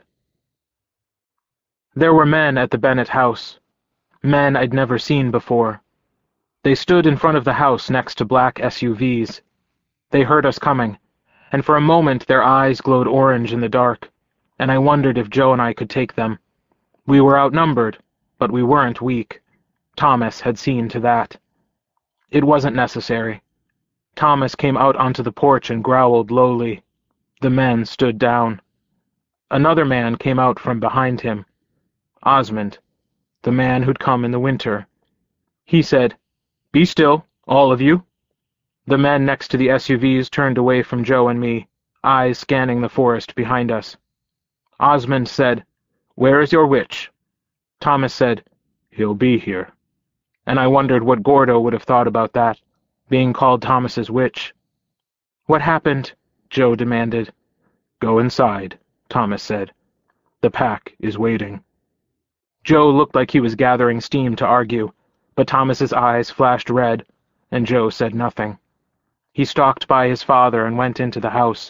Speaker 1: There were men at the Bennett house, men I'd never seen before. They stood in front of the house next to black S U Vs. They heard us coming, and for a moment their eyes glowed orange in the dark, and I wondered if Joe and I could take them. We were outnumbered, but we weren't weak. Thomas had seen to that. It wasn't necessary. Thomas came out onto the porch and growled lowly. The men stood down. Another man came out from behind him. Osmond, the man who'd come in the winter. He said, "Be still, all of you." The men next to the S U Vs turned away from Joe and me, eyes scanning the forest behind us. Osmond said, "Where is your witch?" Thomas said, "He'll be here." And I wondered what Gordo would have thought about that, being called Thomas's witch. "What happened?" Joe demanded. "Go inside," Thomas said. "The pack is waiting." Joe looked like he was gathering steam to argue, but Thomas's eyes flashed red, and Joe said nothing. He stalked by his father and went into the house.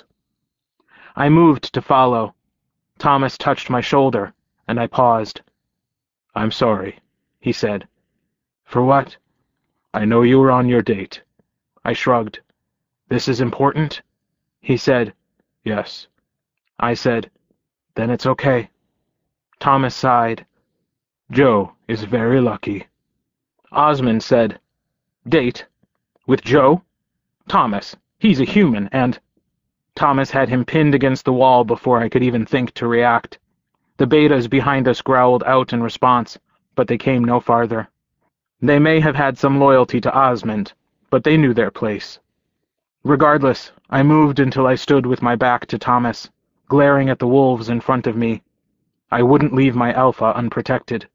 Speaker 1: I moved to follow. Thomas touched my shoulder, and I paused. "I'm sorry," he said. "For what?" "I know you were on your date." I shrugged. "This is important?" He said, "Yes." I said, "Then it's okay." Thomas sighed. "Joe is very lucky." Osmond said, "Date? With Joe? Thomas, he's a human, and—" Thomas had him pinned against the wall before I could even think to react. The betas behind us growled out in response, but they came no farther. They may have had some loyalty to Osmond, but they knew their place. Regardless, I moved until I stood with my back to Thomas, glaring at the wolves in front of me. I wouldn't leave my Alpha unprotected.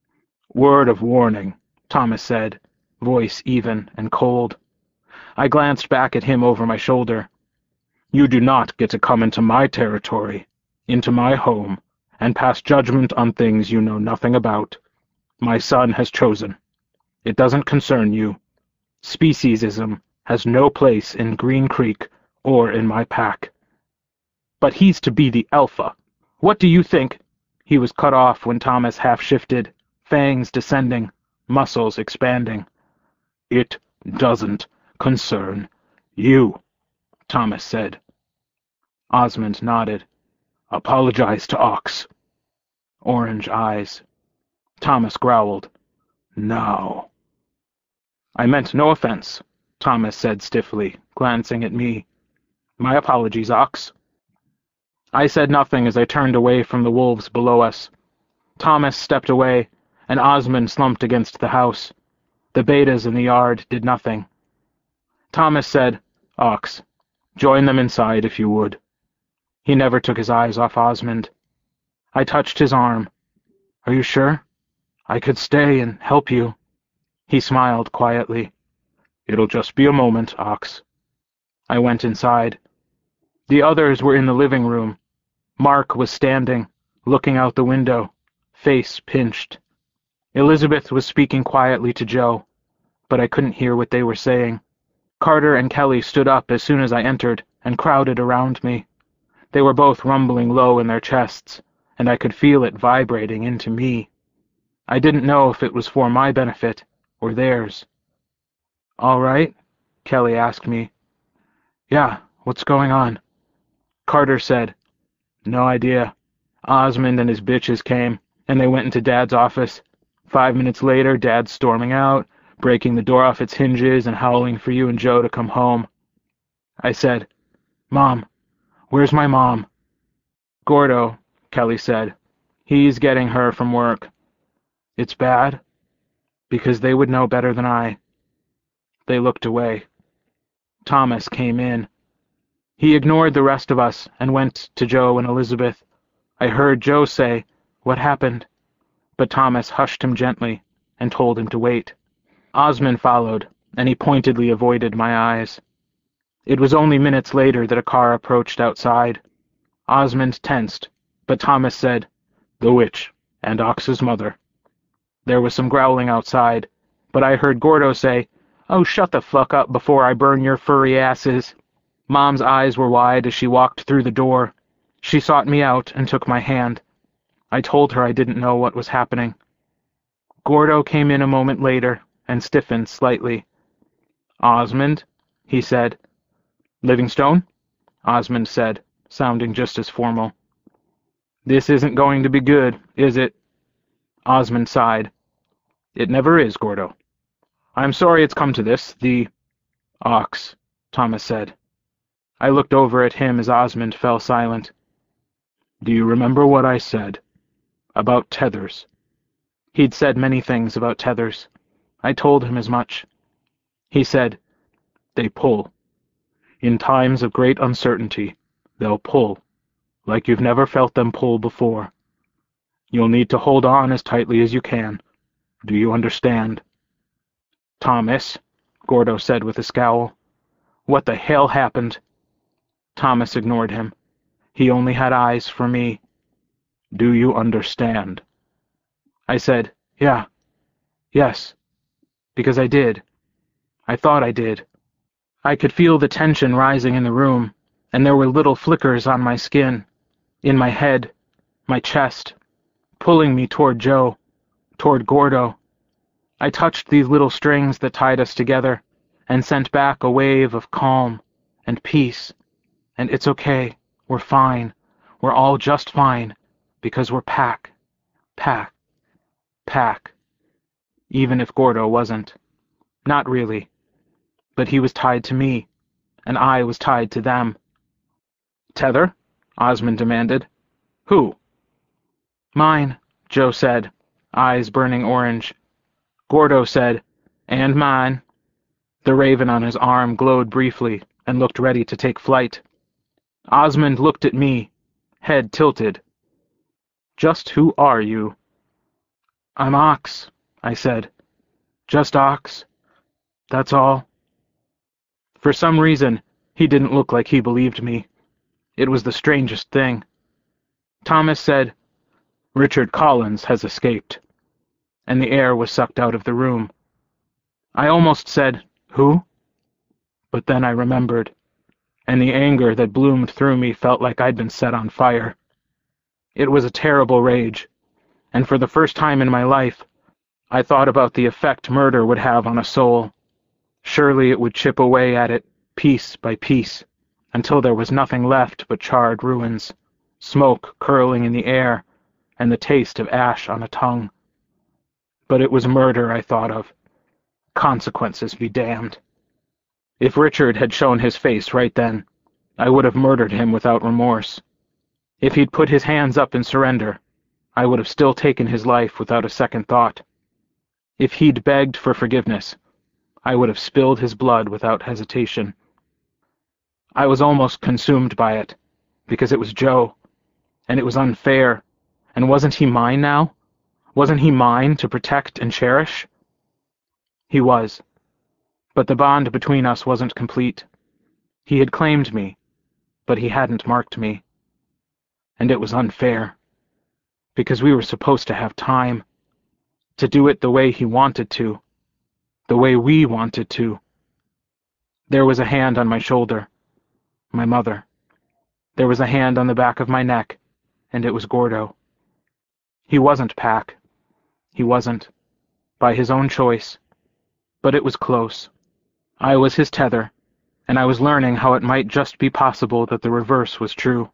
Speaker 1: "Word of warning," Thomas said, voice even and cold. I glanced back at him over my shoulder. "You do not get to come into my territory, into my home, and pass judgment on things you know nothing about. My son has chosen. It doesn't concern you. Speciesism has no place in Green Creek or in my pack." "But he's to be the Alpha. What do you think—" He was cut off when Thomas half-shifted, fangs descending, muscles expanding. "It doesn't concern you," Thomas said. Osmond nodded. "Apologize to Ox." Orange eyes. Thomas growled. "Now." "I meant no offense," Thomas said stiffly, glancing at me. "My apologies, Ox." I said nothing as I turned away from the wolves below us. Thomas stepped away, and Osmond slumped against the house. The betas in the yard did nothing. Thomas said, "Ox, join them inside if you would." He never took his eyes off Osmond. I touched his arm. "Are you sure? I could stay and help you." He smiled quietly. "It'll just be a moment, Ox." I went inside. The others were in the living room. Mark was standing, looking out the window, face pinched. Elizabeth was speaking quietly to Joe, but I couldn't hear what they were saying. Carter and Kelly stood up as soon as I entered and crowded around me. They were both rumbling low in their chests, and I could feel it vibrating into me. I didn't know if it was for my benefit or theirs. "All right?" Kelly asked me. "Yeah, what's going on?" Carter said, "No idea. Osmond and his bitches came, and they went into Dad's office. Five minutes later, Dad's storming out, breaking the door off its hinges and howling for you and Joe to come home." I said, "Mom, where's my mom?" "Gordo," Kelly said. "He's getting her from work." "It's bad?" "Because they would know better than I." They looked away. Thomas came in. He ignored the rest of us and went to Joe and Elizabeth. I heard Joe say, "What happened?" But Thomas hushed him gently and told him to wait. Osmond followed, and he pointedly avoided my eyes. It was only minutes later that a car approached outside. Osmond tensed, but Thomas said, "The witch, and Ox's mother." There was some growling outside, but I heard Gordo say, "Oh, shut the fuck up before I burn your furry asses." Mom's eyes were wide as she walked through the door. She sought me out and took my hand. I told her I didn't know what was happening. Gordo came in a moment later and stiffened slightly. "Osmond," he said. "Livingstone?" Osmond said, sounding just as formal. "This isn't going to be good, is it?" Osmond sighed. "It never is, Gordo. I'm sorry it's come to this. The Ox," Thomas said. I looked over at him as Osmond fell silent. "Do you remember what I said? About tethers?" He'd said many things about tethers. I told him as much. He said, "They pull. In times of great uncertainty, they'll pull, like you've never felt them pull before. You'll need to hold on as tightly as you can. Do you understand?" "Thomas," Gordo said with a scowl. "What the hell happened?" Thomas ignored him. He only had eyes for me. "Do you understand?" I said, "Yeah. Yes." Because I did. I thought I did. I could feel the tension rising in the room, and there were little flickers on my skin, in my head, my chest, pulling me toward Joe, toward Gordo. I touched these little strings that tied us together, and sent back a wave of calm and peace. And it's okay. We're fine. We're all just fine, because we're pack, pack, pack. Even if Gordo wasn't. Not really. But he was tied to me, and I was tied to them. "Tether?" Osmond demanded. "Who?" "Mine," Joe said, eyes burning orange. Gordo said, "And mine." The raven on his arm glowed briefly and looked ready to take flight. Osmond looked at me, head tilted. "Just who are you?" "I'm Ox," I said. "Just Ox. That's all." For some reason, he didn't look like he believed me. It was the strangest thing. Thomas said, "Richard Collins has escaped." And the air was sucked out of the room. I almost said, "Who?" But then I remembered, and the anger that bloomed through me felt like I'd been set on fire. It was a terrible rage, and for the first time in my life, I thought about the effect murder would have on a soul. Surely it would chip away at it, piece by piece, until there was nothing left but charred ruins, smoke curling in the air, and the taste of ash on a tongue. But it was murder I thought of. Consequences be damned. If Richard had shown his face right then, I would have murdered him without remorse. If he'd put his hands up in surrender, I would have still taken his life without a second thought. If he'd begged for forgiveness, I would have spilled his blood without hesitation. I was almost consumed by it, because it was Joe, and it was unfair, and wasn't he mine now? Wasn't he mine to protect and cherish? He was. But the bond between us wasn't complete. He had claimed me, but he hadn't marked me. And it was unfair, because we were supposed to have time. to do it the way he wanted to, the way we wanted to. There was a hand on my shoulder, my mother. There was a hand on the back of my neck, and it was Gordo. He wasn't Pac. He wasn't, by his own choice, but it was close. I was his tether, and I was learning how it might just be possible that the reverse was true.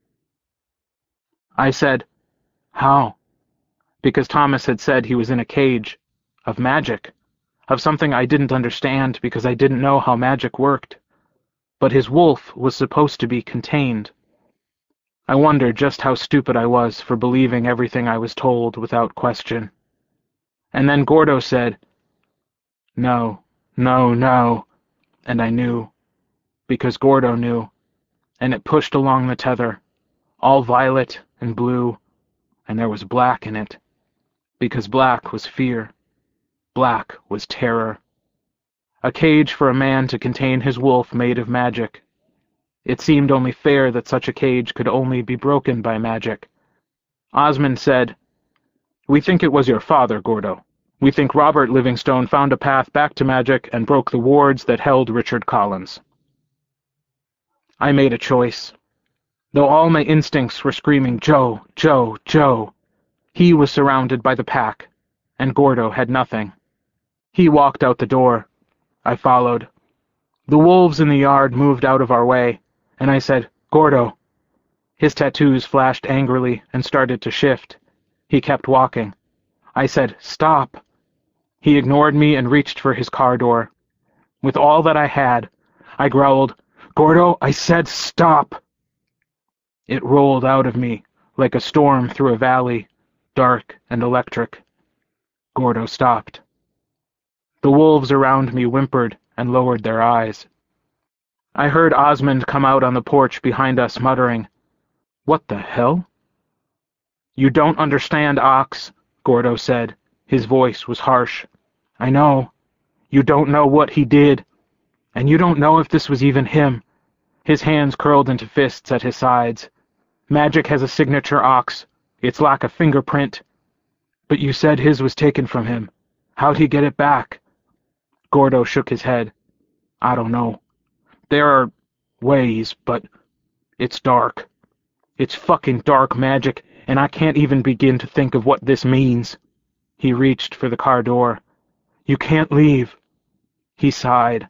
Speaker 1: I said, "How?" Because Thomas had said he was in a cage, of magic, of something I didn't understand because I didn't know how magic worked. But his wolf was supposed to be contained. I wondered just how stupid I was for believing everything I was told without question. And then Gordo said, "No, no, no," and I knew, because Gordo knew, and it pushed along the tether, all violet and blue, and there was black in it, because black was fear, black was terror. A cage for a man to contain his wolf made of magic. It seemed only fair that such a cage could only be broken by magic. Osmond said, "We think it was your father, Gordo. We think Robert Livingstone found a path back to magic and broke the wards that held Richard Collins." I made a choice. Though all my instincts were screaming, "Joe, Joe, Joe," he was surrounded by the pack, and Gordo had nothing. He walked out the door. I followed. The wolves in the yard moved out of our way, and I said, "Gordo." His tattoos flashed angrily and started to shift. He kept walking. I said, "Stop." He ignored me and reached for his car door. With all that I had, I growled, "Gordo, I said stop." It rolled out of me like a storm through a valley, dark and electric. Gordo stopped. The wolves around me whimpered and lowered their eyes. I heard Osmond come out on the porch behind us muttering, "What the hell?" "You don't understand, Ox," Gordo said. His voice was harsh. "I know. You don't know what he did. And you don't know if this was even him." His hands curled into fists at his sides. "Magic has a signature, Ox. It's like a fingerprint. But you said his was taken from him. How'd he get it back?" Gordo shook his head. "I don't know. There are ways, but it's dark. It's fucking dark magic, and I can't even begin to think of what this means." He reached for the car door. "You can't leave." He sighed.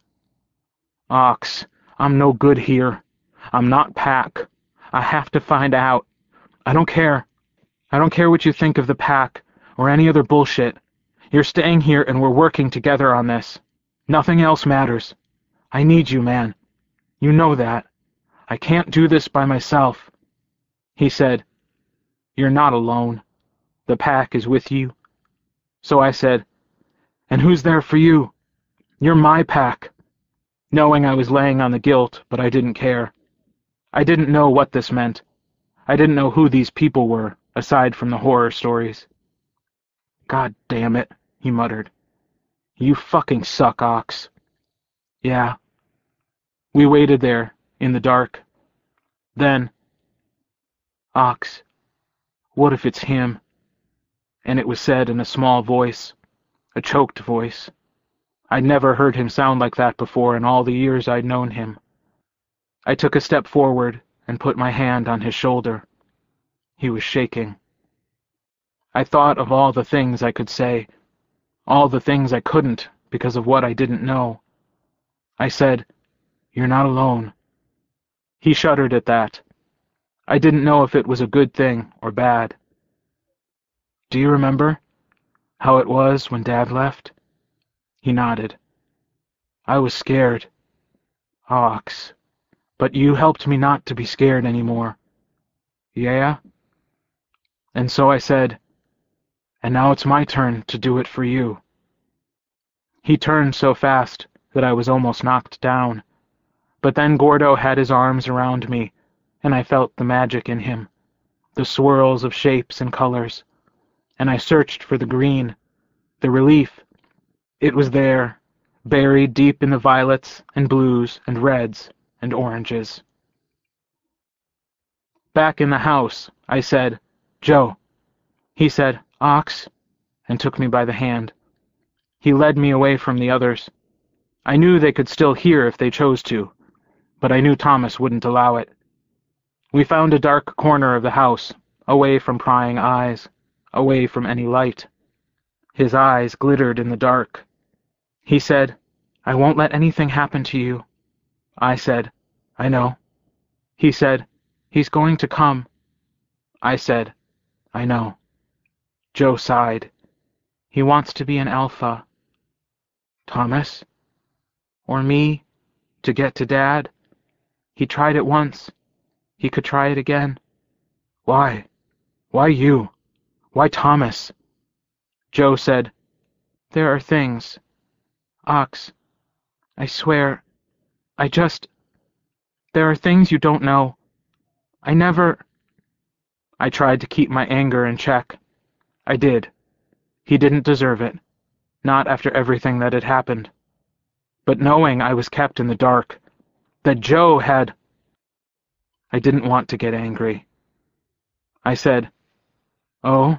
Speaker 1: "Ox, I'm no good here. I'm not Pac. I have to find out. I don't care. I don't care what you think of the Pac or any other bullshit. You're staying here and we're working together on this. Nothing else matters. I need you, man. You know that. I can't do this by myself." He said, "You're not alone. The Pac is with you." So I said, "And who's there for you? You're my Pac." Knowing I was laying on the guilt, but I didn't care. I didn't know what this meant. I didn't know who these people were, aside from the horror stories. "God damn it," he muttered. "You fucking suck, Ox." "Yeah." We waited there, in the dark. Then, "Ox, what if it's him?" And it was said in a small voice, a choked voice. I'd never heard him sound like that before in all the years I'd known him. I took a step forward and put my hand on his shoulder. He was shaking. I thought of all the things I could say, all the things I couldn't because of what I didn't know. I said, "You're not alone." He shuddered at that. I didn't know if it was a good thing or bad. "Do you remember how it was when Dad left?" He nodded. "I was scared. Ox. But you helped me not to be scared anymore." "Yeah?" And so I said, "And now it's my turn to do it for you." He turned so fast that I was almost knocked down. But then Gordo had his arms around me, and I felt the magic in him, the swirls of shapes and colors. And I searched for the green, the relief. It was there, buried deep in the violets and blues and reds and oranges. Back in the house, I said, "Joe." He said, "Ox," and took me by the hand. He led me away from the others. I knew they could still hear if they chose to, but I knew Thomas wouldn't allow it. We found a dark corner of the house, away from prying eyes, away from any light. His eyes glittered in the dark. He said, "I won't let anything happen to you." I said, "I know." He said, "He's going to come." I said, "I know." Joe sighed. "He wants to be an alpha." Thomas? Or me? To get to Dad? He tried it once. He could try it again. Why? Why you? Why Thomas? Joe said, "There are things. Ox, I swear, I just... There are things you don't know. I never..." I tried to keep my anger in check. I did. He didn't deserve it. Not after everything that had happened. But knowing I was kept in the dark, that Joe had... I didn't want to get angry. I said, "Oh?"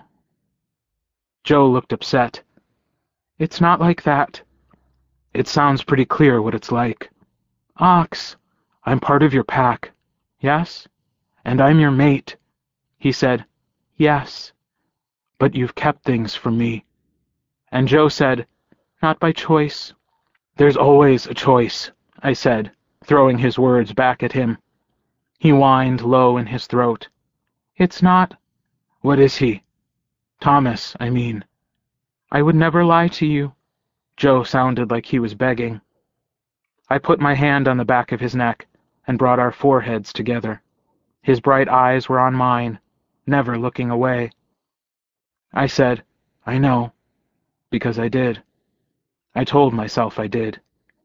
Speaker 1: Joe looked upset. "It's not like that. It sounds pretty clear what it's like. Ox, I'm part of your pack. Yes? And I'm your mate." He said, "Yes. But you've kept things from me." And Joe said, "Not by choice." "There's always a choice," I said, throwing his words back at him. He whined low in his throat. "It's not..." "What is he?" "Thomas, I mean." "I would never lie to you." Joe sounded like he was begging. I put my hand on the back of his neck and brought our foreheads together. His bright eyes were on mine, never looking away. I said, "I know," because I did. I told myself I did.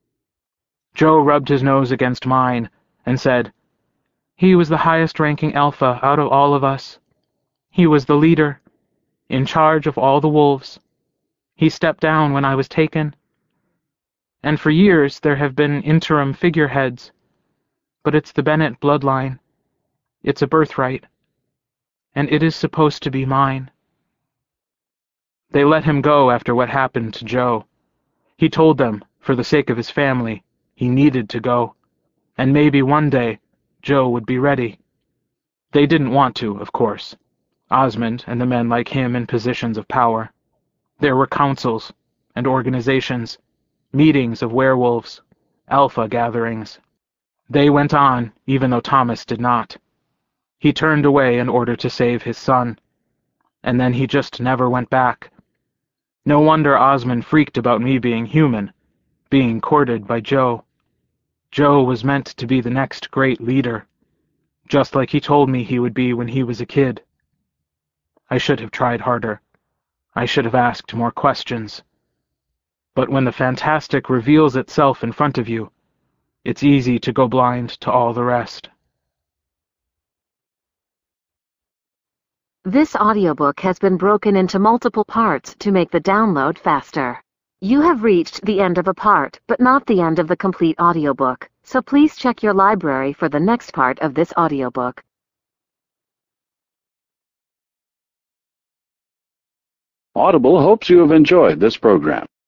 Speaker 1: Joe rubbed his nose against mine and said, "He was the highest-ranking alpha out of all of us. He was the leader, in charge of all the wolves. He stepped down when I was taken. And for years there have been interim figureheads. But it's the Bennett bloodline. It's a birthright. And it is supposed to be mine." They let him go after what happened to Joe. He told them, for the sake of his family, he needed to go. And maybe one day, Joe would be ready. They didn't want to, of course. Osmond and the men like him in positions of power. There were councils and organizations, meetings of werewolves, alpha gatherings. They went on, even though Thomas did not. He turned away in order to save his son. And then he just never went back. No wonder Osmond freaked about me being human, being courted by Joe. Joe was meant to be the next great leader, just like he told me he would be when he was a kid. I should have tried harder. I should have asked more questions. But when the fantastic reveals itself in front of you, it's easy to go blind to all the rest.
Speaker 2: This audiobook has been broken into multiple parts to make the download faster. You have reached the end of a part, but not the end of the complete audiobook, so please check your library for the next part of this audiobook.
Speaker 3: Audible hopes you have enjoyed this program.